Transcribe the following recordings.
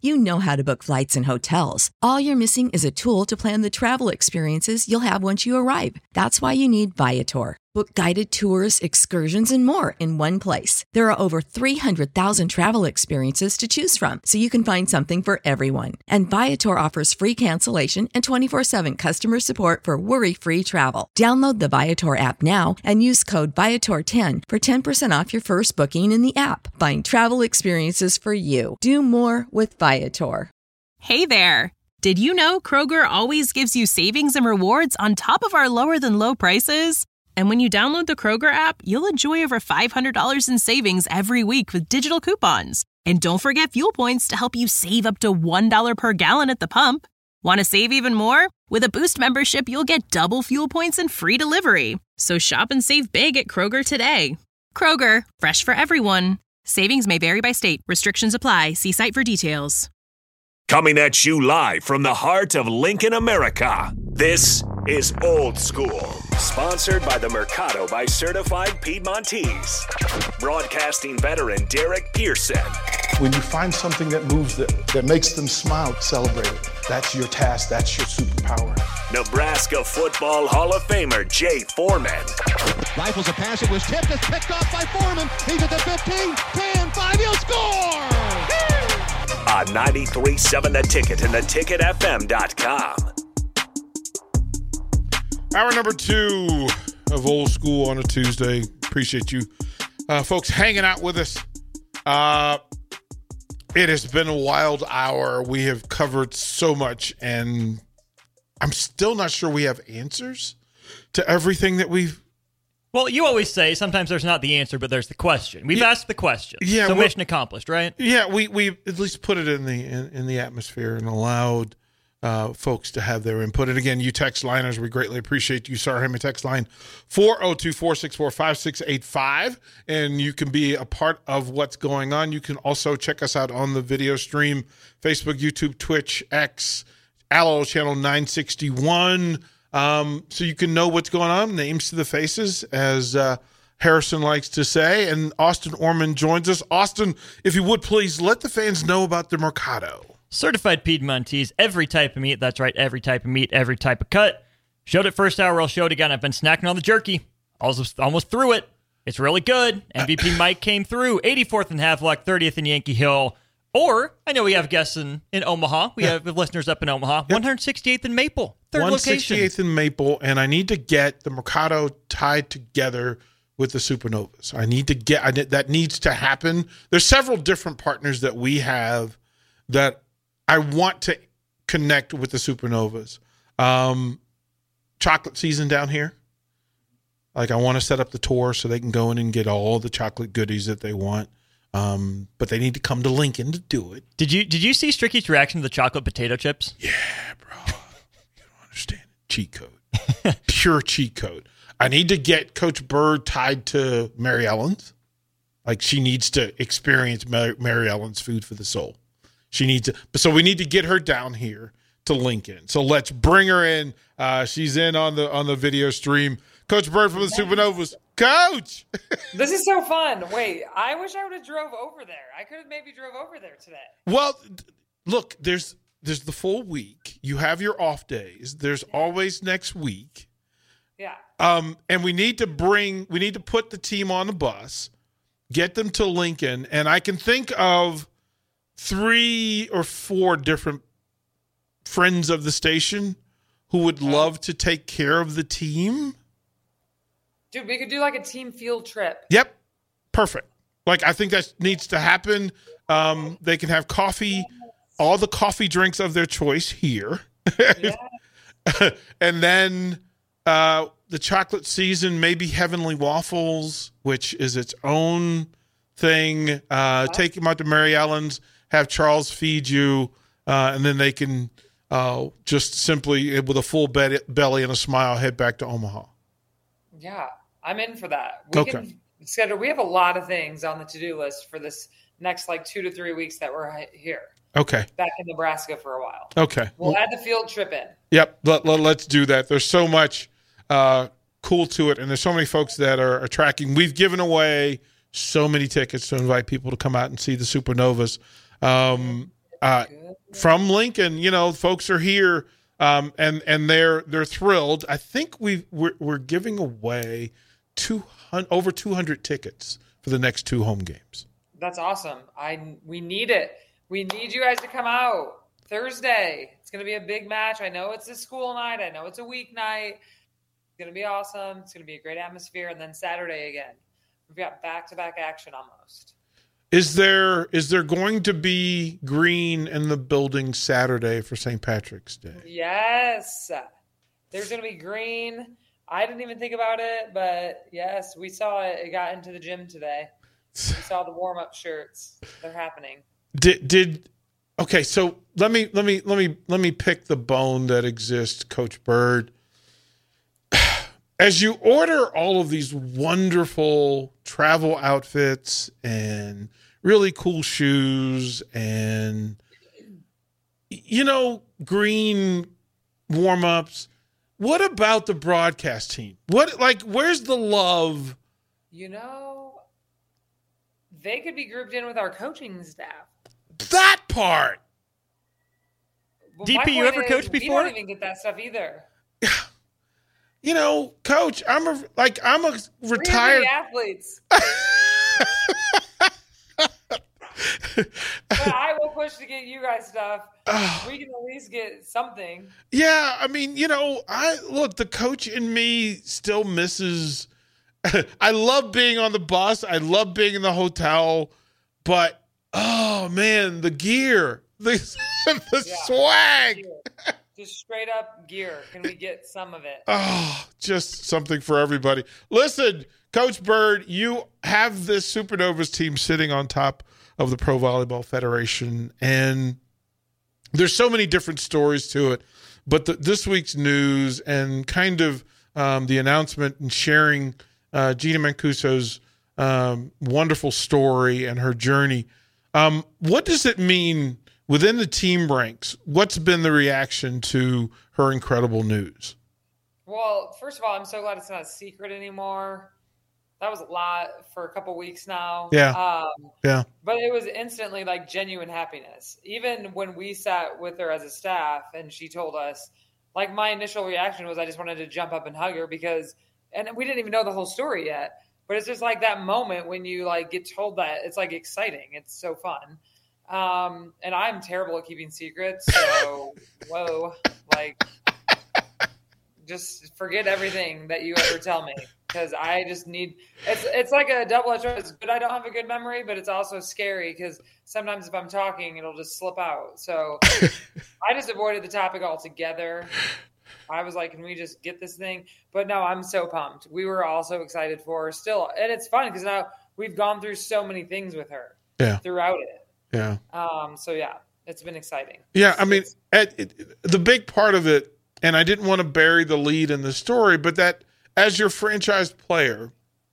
You know how to book flights and hotels. All you're missing is a tool to plan the travel experiences you'll have once you arrive. That's why you need Viator. Book guided tours, excursions, and more in one place. There are over 300,000 travel experiences to choose from, so you can find something for everyone. And Viator offers free cancellation and 24/7 customer support for worry-free travel. Download the Viator app now and use code Viator10 for 10% off your first booking in the app. Find travel experiences for you. Do more with Viator. Hey there. Did you know Kroger always gives you savings and rewards on top of our lower-than-low prices? And when you download the Kroger app, you'll enjoy over $500 in savings every week with digital coupons. And don't forget fuel points to help you save up to $1 per gallon at the pump. Want to save even more? With a Boost membership, you'll get double fuel points and free delivery. So shop and save big at Kroger today. Kroger, fresh for everyone. Savings may vary by state. Restrictions apply. See site for details. Coming at you live from the heart of Lincoln, America. This is Old School, sponsored by the Mercado by Certified Piedmontese. Broadcasting veteran Derek Pearson. When you find something that moves them, that makes them smile, celebrate it. That's your task. That's your superpower. Nebraska Football Hall of Famer Jay Foreman. Rifles a pass. It was tipped. It's picked off by Foreman. He's at the 15, 10, 5. He'll score! On 93.7 The Ticket and theticketfm.com. Hour number 2 of Old School on a Tuesday. Appreciate you folks hanging out with us. It has been a wild hour. We have covered so much, and I'm still not sure we have answers to everything that we've... Well, you always say sometimes there's not the answer, but there's the question. We've asked the question. Yeah, so mission accomplished, right? Yeah, we at least put it in the atmosphere and allowed folks to have their input. And again, you text liners, we greatly appreciate you. Sarah Heyman text line 402-464-5685, and you can be a part of what's going on. You can also check us out on the video stream, Facebook, YouTube, Twitch, X, Allo channel 961. So you can know what's going on, names to the faces, as Harrison likes to say. And Austin Orman joins us. Austin, if you would please let the fans know about the Mercado. Certified Piedmontese, every type of meat. That's right, every type of meat, every type of cut. Showed it first hour, I'll show it again. I've been snacking on the jerky. Almost through it. It's really good. MVP Mike came through. 84th in Havelock, 30th in Yankee Hill. Or, I know we have guests in Omaha. We have listeners up in Omaha. Yep. 168th in Maple, third location. 168th in Maple, and I need to get the Mercado tied together with the Supernovas. That needs to happen. There's several different partners that we have that I want to connect with the Supernovas. Chocolate season down here. Like, I want to set up the tour so they can go in and get all the chocolate goodies that they want. But they need to come to Lincoln to do it. Did you see Stricky's reaction to the chocolate potato chips? Yeah, bro. You don't understand. Cheat code. Pure cheat code. I need to get Coach Bird tied to Mary Ellen's. Like, she needs to experience Mary Ellen's food for the soul. She needs to. So we need to get her down here to Lincoln. So let's bring her in. She's in on the video stream. Coach Bird from the Supernovas. Coach! This is so fun. Wait, I wish I would have drove over there. I could have maybe drove over there today. Well, look, there's the full week. You have your off days. There's always next week. Yeah. And we need to put the team on the bus, get them to Lincoln, and I can think of 3 or 4 different friends of the station who would love to take care of the team. Dude, we could do like a team field trip. Yep. Perfect. Like, I think that needs to happen. They can have coffee, all the coffee drinks of their choice here. Yeah. And then the chocolate season, maybe Heavenly Waffles, which is its own thing. Take them out to Mary Ellen's, have Charles feed you, and then they can just simply, with a full belly and a smile, head back to Omaha. Yeah, I'm in for that. We can schedule. We have a lot of things on the to-do list for this next 2 to 3 weeks that we're here. Okay. Back in Nebraska for a while. Okay. We'll add the field trip in. Yep. Let's do that. There's so much cool to it, and there's so many folks that are tracking. We've given away so many tickets to invite people to come out and see the Supernovas. from Lincoln. You know, folks are here, and they're thrilled. I think we're giving away over 200 tickets for the next 2 home games. That's awesome. We need it. We need you guys to come out Thursday. It's going to be a big match. I know it's a school night. I know it's a weeknight. It's going to be awesome. It's going to be a great atmosphere. And then Saturday again. We've got back-to-back action almost. Is there going to be green in the building Saturday for St. Patrick's Day? Yes. There's going to be green. I didn't even think about it, but yes, we saw it. It got into the gym today. We saw the warm-up shirts. They're happening. Okay, so let me pick the bone that exists, Coach Bird. As you order all of these wonderful travel outfits and really cool shoes and, you know, green warm-ups, what about the broadcast team? Where's the love? You know, they could be grouped in with our coaching staff. That part. Well, DP, you ever coached before? We don't even get that stuff either. You know, Coach, I'm a retired athletes. But I will push to get you guys stuff. We can at least get something. Yeah, I mean, you know, the coach in me still misses. I love being on the bus. I love being in the hotel, but oh man, the gear, the swag. Just straight up gear. Can we get some of it? Oh, just something for everybody. Listen, Coach Bird, you have this Supernovas team sitting on top of the Pro Volleyball Federation, and there's so many different stories to it. But this week's news and kind of the announcement and sharing Gina Mancuso's wonderful story and her journey, what does it mean within the team ranks? What's been the reaction to her incredible news? Well, first of all, I'm so glad it's not a secret anymore. That was a lot for a couple weeks now. Yeah. Yeah. But it was instantly like genuine happiness. Even when we sat with her as a staff and she told us, like, my initial reaction was I just wanted to jump up and hug her and we didn't even know the whole story yet. But it's just like that moment when you like get told that, it's like exciting. It's so fun. And I'm terrible at keeping secrets. So, just forget everything that you ever tell me. Because I just need it's like a double-edged sword. It's good I don't have a good memory, but it's also scary because sometimes if I'm talking, it'll just slip out. So I just avoided the topic altogether. I was like, can we just get this thing? But no, I'm so pumped. We were all so excited for her still. And it's fun because now we've gone through so many things with her throughout it. Yeah. So, yeah, it's been exciting. Yeah, I mean, the big part of it, and I didn't want to bury the lead in the story, but that as your franchise player,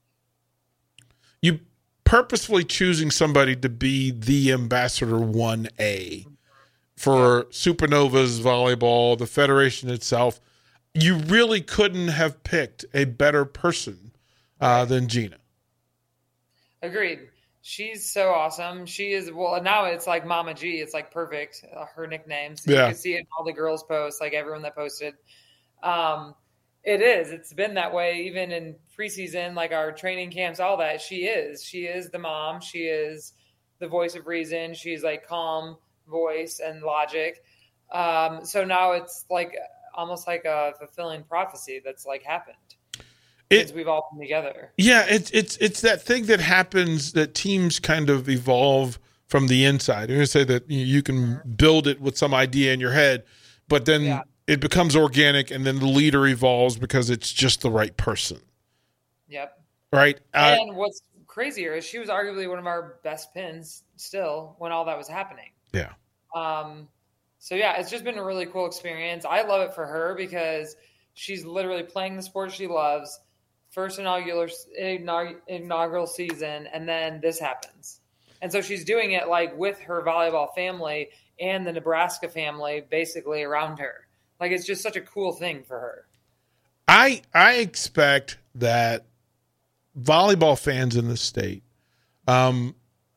you purposefully choosing somebody to be the ambassador 1A for Supernovas volleyball, the federation itself, you really couldn't have picked a better person than Gina. Agreed. She's so awesome. She is, well, now it's like Mama G. It's like perfect, her nickname. So you can see it in all the girls' posts, like everyone that posted. It is. It's been that way even in preseason, like our training camps, all that. She is the mom. She is the voice of reason. She's like calm voice and logic. So now it's like almost like a fulfilling prophecy that's like happened. Since we've all come together. Yeah, it's that thing that happens that teams kind of evolve from the inside. I'm going to say that you can build it with some idea in your head, but then it becomes organic, and then the leader evolves because it's just the right person. Yep. Right. And what's crazier is she was arguably one of our best pins still when all that was happening. Yeah. So yeah, it's just been a really cool experience. I love it for her because she's literally playing the sport she loves. First inaugural season, and then this happens. And so she's doing it like with her volleyball family and the Nebraska family basically around her. Like, it's just such a cool thing for her. I expect that volleyball fans in the state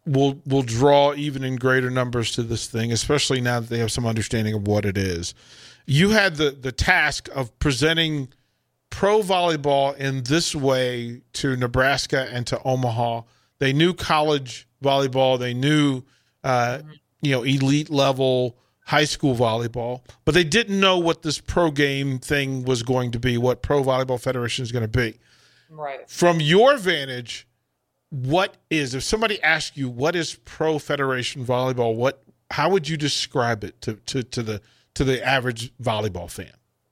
will draw even in greater numbers to this thing, especially now that they have some understanding of what it is. You had the task of presenting pro volleyball in this way to Nebraska and to Omaha. They knew college volleyball. They knew, elite level high school volleyball, but they didn't know what this pro game thing was going to be, what Pro Volleyball Federation is going to be. Right. From your vantage, if somebody asks you what is Pro Federation volleyball, how would you describe it to the average volleyball fan?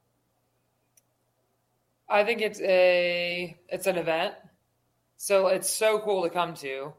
I think it's an event. So it's so cool to come to.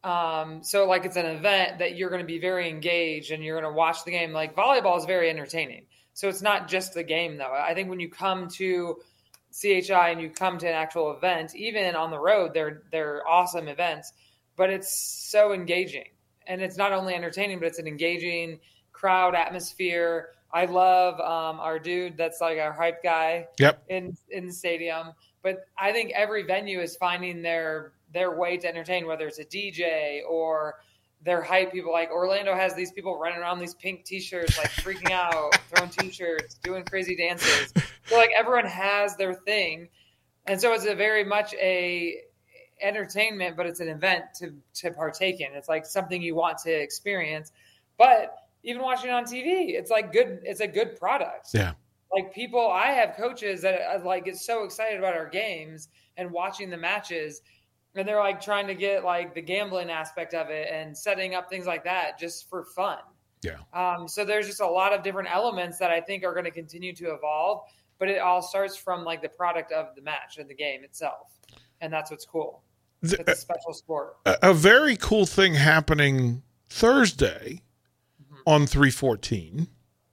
So it's an event that you're going to be very engaged and you're going to watch the game. Like volleyball is very entertaining. So it's not just the game though. I think when you come to CHI and you come to an actual event, even on the road, they're awesome events, but it's so engaging. And it's not only entertaining, but it's an engaging crowd atmosphere. I love our dude that's like our hype guy in the stadium. But I think every venue is finding their way to entertain, whether it's a DJ or their hype people. Like Orlando has these people running around these pink T-shirts, like freaking out, throwing T-shirts, doing crazy dances. So like everyone has their thing. And so it's a very much a entertainment, but it's an event to partake in. It's like something you want to experience. But even watching it on TV, it's a good product. Yeah. Like I have coaches that get so excited about our games and watching the matches, and they're like trying to get like the gambling aspect of it and setting up things like that just for fun. Yeah. So there's just a lot of different elements that I think are going to continue to evolve, but it all starts from like the product of the match and the game itself. And that's what's cool. It's a special sport. A very cool thing happening Thursday on 314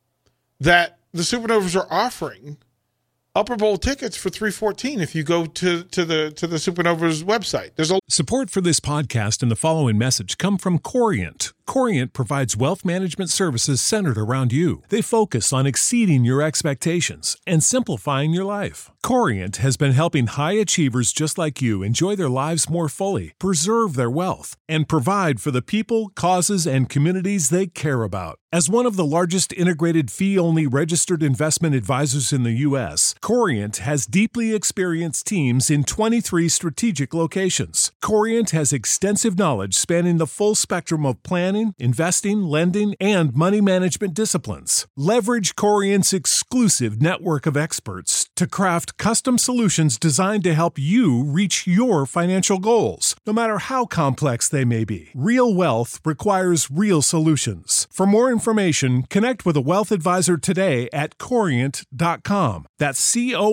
that the Supernovas are offering Upper Bowl tickets for 314 if you go to the Supernovas website. Support for this podcast and the following message come from Corient. Corient provides wealth management services centered around you. They focus on exceeding your expectations and simplifying your life. Corient has been helping high achievers just like you enjoy their lives more fully, preserve their wealth, and provide for the people, causes, and communities they care about. As one of the largest integrated fee-only registered investment advisors in the U.S., Corient has deeply experienced teams in 23 strategic locations. Corient has extensive knowledge spanning the full spectrum of planning, investing, lending, and money management disciplines. Leverage Corient's exclusive network of experts to craft custom solutions designed to help you reach your financial goals, no matter how complex they may be. Real wealth requires real solutions. For more information, connect with a wealth advisor today at Corient.com. That's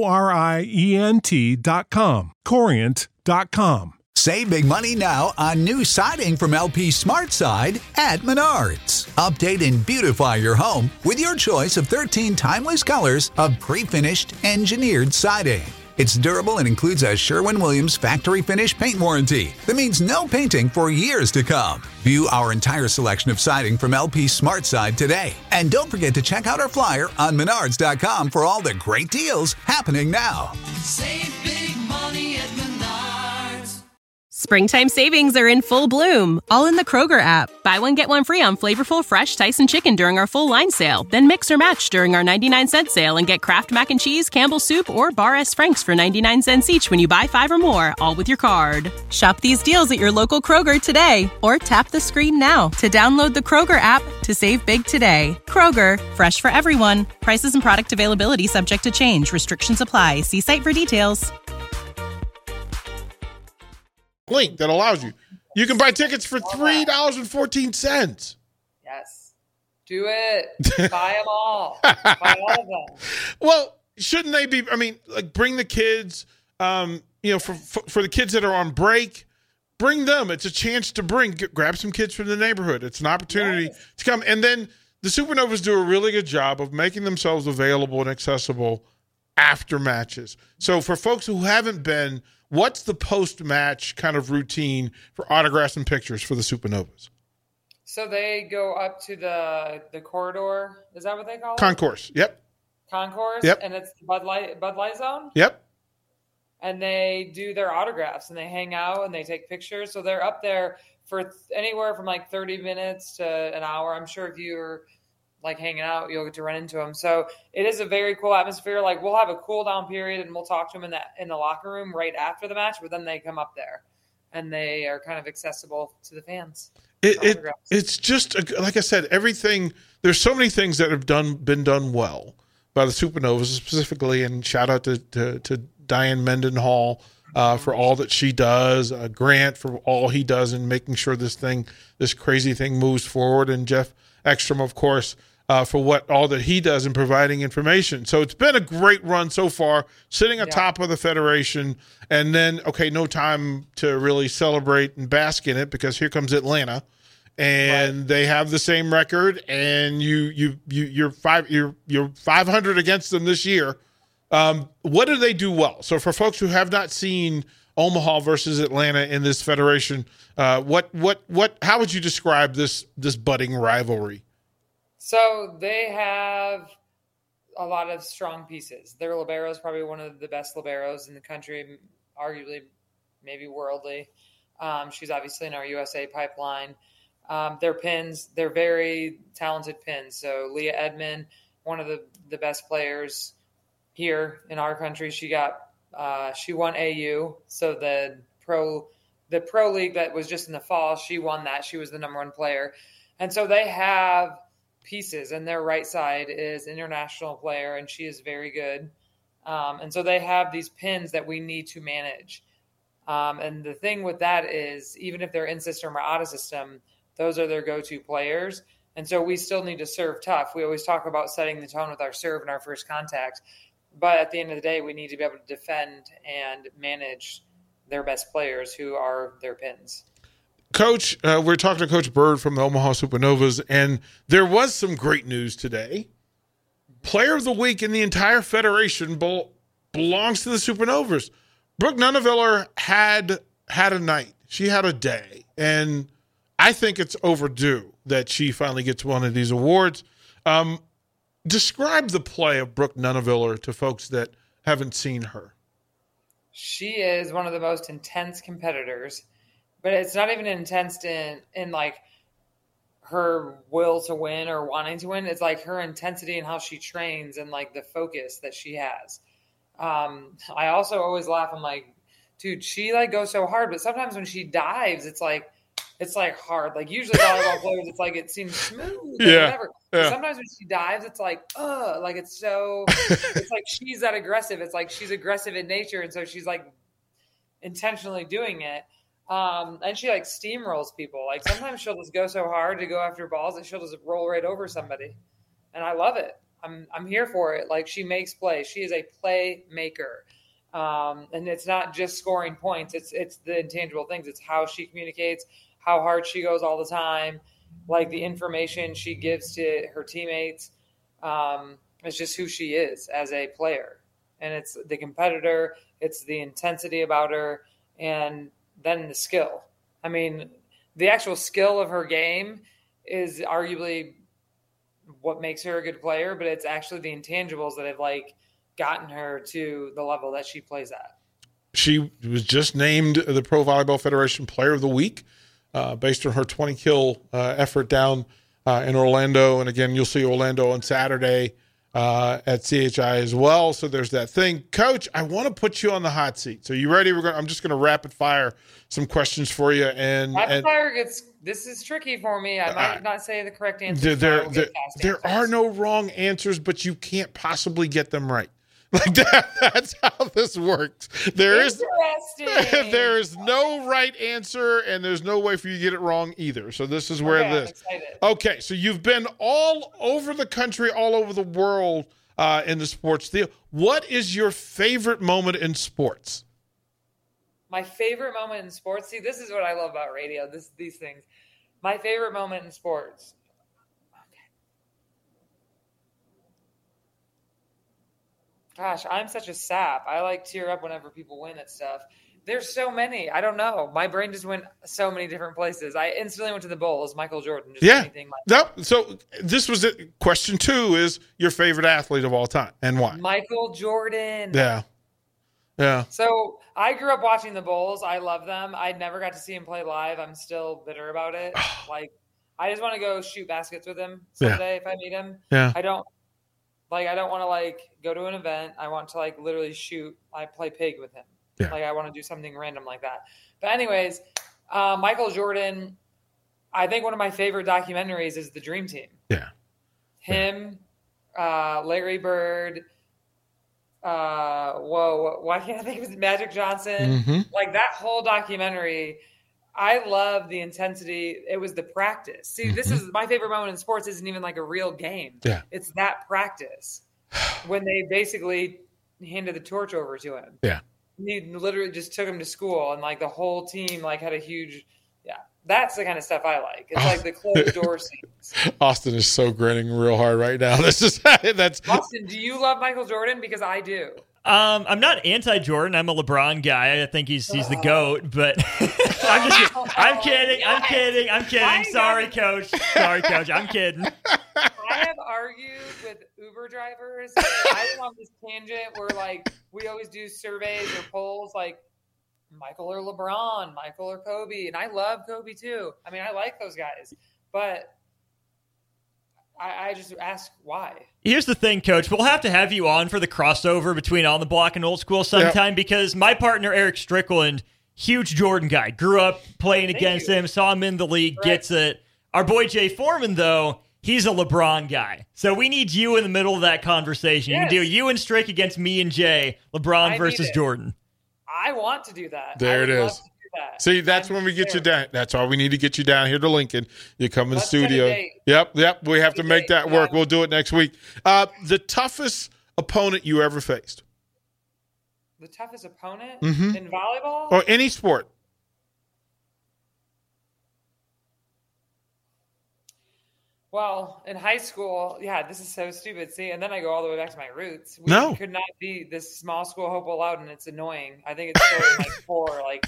Corient.com. Corient.com. Save big money now on new siding from LP SmartSide at Menards. Update and beautify your home with your choice of 13 timeless colors of pre-finished engineered siding. It's durable and includes a Sherwin-Williams factory finish paint warranty that means no painting for years to come. View our entire selection of siding from LP SmartSide today. And don't forget to check out our flyer on Menards.com for all the great deals happening now. Save big money at Menards. Springtime savings are in full bloom, all in the Kroger app. Buy one, get one free on flavorful, fresh Tyson chicken during our full line sale. Then mix or match during our 99-cent sale and get Kraft Mac and Cheese, Campbell's Soup, or Bar S. Frank's for 99 cents each when you buy 5 or more, all with your card. Shop these deals at your local Kroger today, or tap the screen now to download the Kroger app to save big today. Kroger, fresh for everyone. Prices and product availability subject to change. Restrictions apply. See site for details. Link that allows you can buy tickets for $3.14. Yes, do it. Buy them all. Buy all of them. Well, shouldn't they be? I mean, like bring the kids. For the kids that are on break, bring them. It's a chance to grab some kids from the neighborhood. It's an opportunity to come. And then the Supernovas do a really good job of making themselves available and accessible after matches. So for folks who haven't been, what's the post-match kind of routine for autographs and pictures for the Supernovas? So they go up to the corridor. Is that what they call it? Concourse. Yep. Concourse. Yep. And it's the Bud Light Zone. Yep. And they do their autographs and they hang out and they take pictures. So they're up there for anywhere from like 30 minutes to an hour. I'm sure if you're like hanging out, you'll get to run into them. So it is a very cool atmosphere. Like we'll have a cool down period and we'll talk to them in the locker room right after the match, but then they come up there and they are kind of accessible to the fans. It's just, like I said, everything, there's so many things that have been done well by the Supernovas specifically, and shout out to Diane Mendenhall for all that she does, Grant for all he does in making sure this crazy thing moves forward, and Jeff Ekstrom, of course, for all that he does in providing information. So it's been a great run so far, sitting atop of the Federation, and then, no time to really celebrate and bask in it because here comes Atlanta. And they have the same record, and you're 500 against them this year. What do they do well? So for folks who have not seen Omaha versus Atlanta in this federation, how would you describe this budding rivalry? So they have a lot of strong pieces. Their libero is probably one of the best liberos in the country, arguably maybe worldly. She's obviously in our USA pipeline. Their pins, they're very talented pins. So Leah Edmond, one of the best players here in our country. She won AU. So the pro league that was just in the fall, she won that. She was the number one player. And so they have pieces, and their right side is international player, and she is very good. And so they have these pins that we need to manage. And the thing with that is, even if they're in system or out of system, those are their go-to players. And so we still need to serve tough. We always talk about setting the tone with our serve and our first contact. But at the end of the day, we need to be able to defend and manage their best players who are their pins. Coach, we're talking to Coach Bird from the Omaha Supernovas, and there was some great news today. Player of the week in the entire federation belongs to the Supernovas. Brooke Nunneveller had a night. She had a day. And I think it's overdue that she finally gets one of these awards. Describe the play of Brooke Nunneveller to folks that haven't seen her. She is one of the most intense competitors, but it's not even intense in like her will to win or wanting to win. It's like her intensity and how she trains and like the focus that she has. I also always laugh. I'm like, dude, she like goes so hard, but sometimes when she dives, it's like hard. Like usually volleyball players, it's like it seems smooth. Whatever. Yeah. Sometimes when she dives, it's like, like it's so. It's like she's that aggressive. It's like she's aggressive in nature, and so she's like intentionally doing it. And she like steamrolls people. Like sometimes she'll just go so hard to go after balls that she'll just roll right over somebody, and I love it. I'm here for it. Like she makes plays. She is a playmaker. And it's not just scoring points. It's the intangible things. It's how she communicates, how hard she goes all the time, like the information she gives to her teammates. It's just who she is as a player. And it's the competitor. It's the intensity about her. And then the skill. I mean, the actual skill of her game is arguably what makes her a good player, but it's actually the intangibles that have like gotten her to the level that she plays at. She was just named the Pro Volleyball Federation Player of the Week based on her 20-kill effort down in Orlando. And again, you'll see Orlando on Saturday at CHI as well. So there's that thing. Coach, I want to put you on the hot seat. So you ready? I'm just going to rapid fire some questions for you. This is tricky for me. I might not say the correct answer. There are no wrong answers, but you can't possibly get them right. Like that's how this works. There is no right answer, and there's no way for you to get it wrong either. So this is where Okay, so you've been all over the country, all over the world in the sports deal. What is your favorite moment in sports? My favorite moment in sports? See, this is what I love about radio, these things. My favorite moment in sports. Gosh, I'm such a sap. I like tear up whenever people win at stuff. There's so many. I don't know. My brain just went so many different places. I instantly went to the Bulls, Michael Jordan. So this was it. Question 2 is your favorite athlete of all time and why? Michael Jordan. Yeah. Yeah. So I grew up watching the Bulls. I love them. I never got to see him play live. I'm still bitter about it. Like, I just want to go shoot baskets with him someday if I meet him. Yeah. I don't want to like go to an event. I want to like literally shoot. I play pig with him. Yeah. Like I want to do something random like that. But anyways, Michael Jordan, I think one of my favorite documentaries is The Dream Team. Yeah. Him, Larry Bird. Why can't I think of it? Magic Johnson. Mm-hmm. Like that whole documentary. I love the intensity. It was the practice. See, this is my favorite moment in sports. Isn't even like a real game. Yeah. It's that practice when they basically handed the torch over to him. Yeah. He literally just took him to school, and like the whole team like had a huge. Yeah, that's the kind of stuff I like. It's like the closed door scenes. Austin is so grinning real hard right now. That's Austin. Do you love Michael Jordan? Because I do. I'm not anti-Jordan. I'm a LeBron guy. I think he's the GOAT, but I'm kidding. Sorry, Coach. I'm kidding. I have argued with Uber drivers. I went on this tangent where like we always do surveys or polls like Michael or LeBron, Michael or Kobe. And I love Kobe too. I mean, I like those guys, but I just ask why. Here's the thing, Coach. We'll have to have you on for the crossover between On the Block and Old School sometime because my partner, Eric Strickland, huge Jordan guy, grew up playing against him, saw him in the league, gets it. Our boy Jay Foreman, though, he's a LeBron guy. So we need you in the middle of that conversation. You can do you and Strick against me and Jay, LeBron versus Jordan. I want to do that. There it is. See, that's when we get you down. That's all we need to get you down here to Lincoln. You come in the studio. Yep. We have to make that work. We'll do it next week. The toughest opponent you ever faced? The toughest opponent in volleyball? Or any sport? Well, in high school, this is so stupid. See, and then I go all the way back to my roots. We could not be this small school Hopewell Loudon. It's annoying. I think it's so like poor. Like,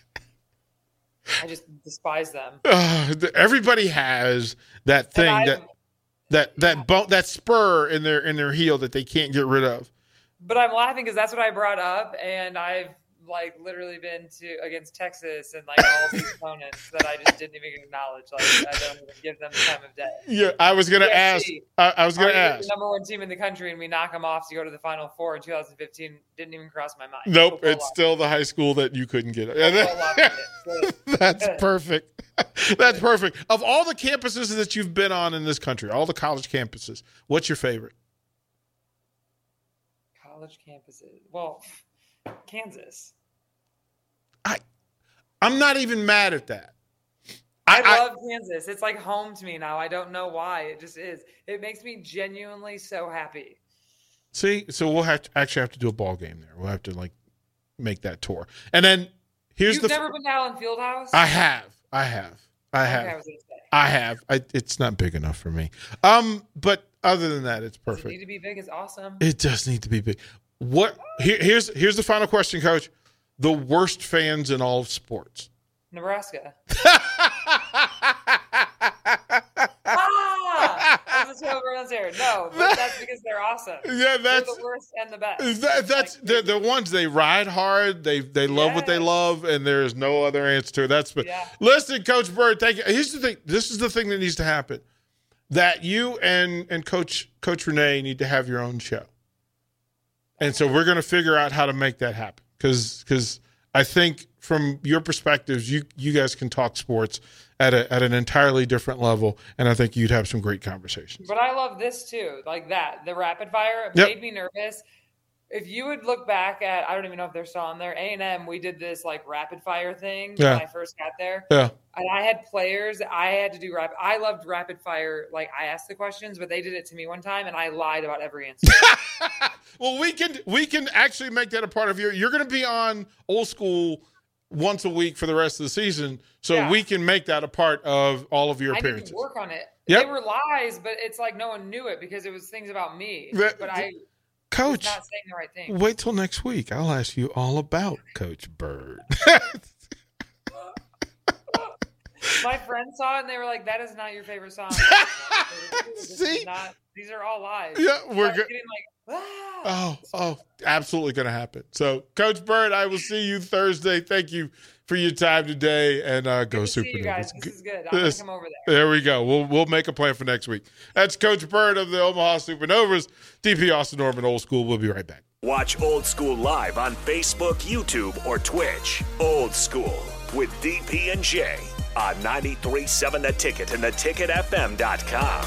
I just despise them. Everybody has that thing that spur in their heel that they can't get rid of. But I'm laughing because that's what I brought up, and I've like literally been against Texas and like all these opponents that I just didn't even acknowledge. Like I don't even give them the time of day. Yeah, I was gonna ask. I was gonna ask. The number one team in the country, and we knock them off to go to the Final Four in 2015. Didn't even cross my mind. Nope, it's still the high school that you couldn't get. That's perfect. That's perfect. Of all the campuses that you've been on in this country, all the college campuses, what's your favorite? College campuses. Well, Kansas. I'm not even mad at that. I love Kansas. It's like home to me now. I don't know why. It just is. It makes me genuinely so happy. See, so we'll have to do a ball game there. We'll have to like make that tour. And then here's You've never been to Allen Fieldhouse? I have. It's not big enough for me. But other than that, it's perfect. Does it need to be big? It's awesome. It does need to be big. Here's the final question, Coach. The worst fans in all of sports. Nebraska. That's what everyone's here. No, but that's because they're awesome. Yeah, that's they're the worst and the best. That's the ones they ride hard. They love what they love, and there is no other answer to it. Listen, Coach Bird, thank you. Here's the thing. This is the thing that needs to happen. That you and Coach Renee need to have your own show. And so we're going to figure out how to make that happen because I think from your perspectives, you guys can talk sports at an entirely different level, and I think you'd have some great conversations. But I love this too, like that. The rapid fire made me nervous. If you would look back at, I don't even know if they're still on there, A&M, we did this like rapid fire thing when I first got there. Yeah. And I had players, I had to do rapid. I loved rapid fire. Like I asked the questions, but they did it to me one time and I lied about every answer. Well, we can actually make that a part of you're going to be on Old School once a week for the rest of the season. So we can make that a part of all of your appearances. I need to work on it. Yep. They were lies, but it's like no one knew it because it was things about me. Coach, not saying the right thing. Wait till next week. I'll ask you all about Coach Bird. My friends saw it and they were like, "That is not your favorite song." See, These are all lies. Yeah, we're getting like, oh, absolutely going to happen. So, Coach Bird, I will see you Thursday. Thank you for your time today, and go Supernovas. You guys. This is good. I'm going to come over there. There we go. We'll make a plan for next week. That's Coach Bird of the Omaha Supernovas. DP Austin Norman, Old School. We'll be right back. Watch Old School live on Facebook, YouTube, or Twitch. Old School with DP and J on 93.7 The Ticket and theticketfm.com.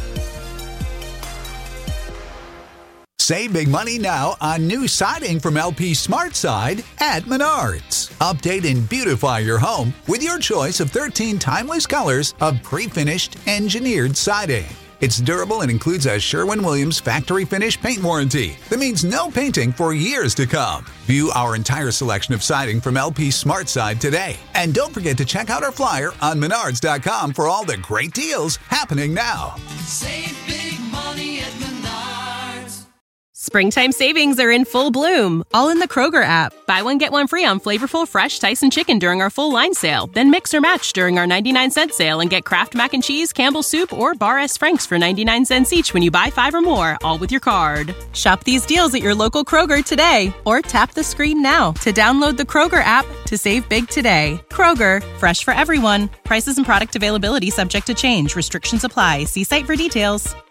Save big money now on new siding from LP SmartSide at Menards. Update and beautify your home with your choice of 13 timeless colors of pre-finished engineered siding. It's durable and includes a Sherwin-Williams factory finish paint warranty that means no painting for years to come. View our entire selection of siding from LP SmartSide today. And don't forget to check out our flyer on Menards.com for all the great deals happening now. Save big money at Menards. Springtime savings are in full bloom, all in the Kroger app. Buy one, get one free on flavorful fresh Tyson chicken during our full line sale. Then mix or match during our 99-cent sale and get Kraft Mac and Cheese, Campbell's Soup, or Bar S. Frank's for 99 cents each when you buy 5 or more, all with your card. Shop these deals at your local Kroger today, or tap the screen now to download the Kroger app to save big today. Kroger, fresh for everyone. Prices and product availability subject to change. Restrictions apply. See site for details.